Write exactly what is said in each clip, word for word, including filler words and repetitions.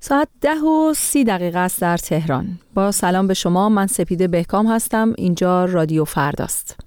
ساعت ده و سی دقیقه است در تهران. با سلام به شما، من سپیده بهکام هستم. اینجا رادیو فرداست.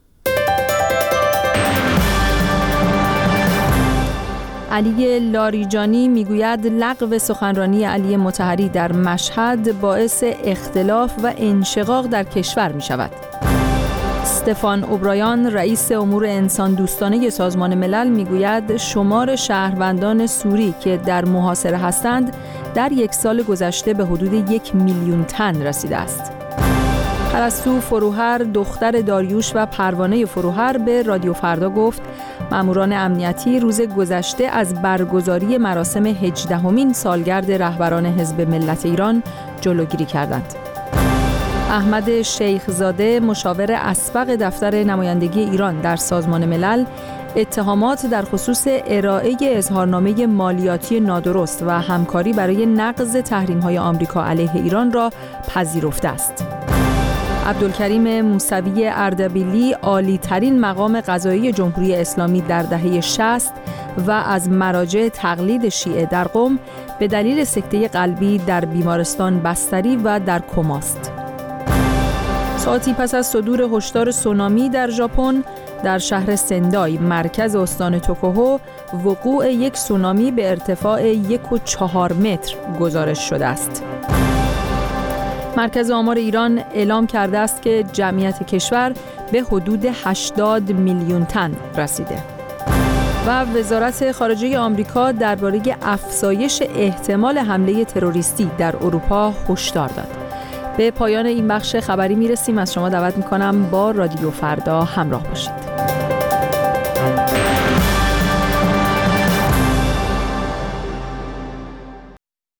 علی لاریجانی میگوید لغو سخنرانی علی مطهری در مشهد باعث اختلاف و انشقاق در کشور می شود. استفان اوبرایان رئیس امور انسان دوستانه سازمان ملل میگوید شمار شهروندان سوری که در محاصره هستند در یک سال گذشته به حدود یک میلیون تن رسیده است. پرستو فروهر دختر داریوش و پروانه فروهر به رادیو فردا گفت ماموران امنیتی روز گذشته از برگزاری مراسم هجدهمین سالگرد رهبران حزب ملت ایران جلوگیری کردند. احمد شیخزاده مشاور اسبق دفتر نمایندگی ایران در سازمان ملل اتهامات در خصوص ارائه اظهارنامه مالیاتی نادرست و همکاری برای نقض تحریم‌های آمریکا علیه ایران را پذیرفته است. عبدالکریم موسوی اردبیلی عالی ترین مقام قضایی جمهوری اسلامی در دهه شصت و از مراجع تقلید شیعه در قم به دلیل سکته قلبی در بیمارستان بستری و در کماست. ساعتی پس از صدور هشدار سونامی در ژاپن، در شهر سندای مرکز استان توکوهو وقوع یک سونامی به ارتفاع یک و چهار متر گزارش شده است. مرکز آمار ایران اعلام کرده است که جمعیت کشور به حدود هشتاد میلیون تن رسیده. و وزارت خارجه آمریکا درباره افزایش احتمال حمله تروریستی در اروپا هشدار داد. به پایان این بخش خبری میرسیم. از شما دعوت میکنم با رادیو فردا همراه باشید.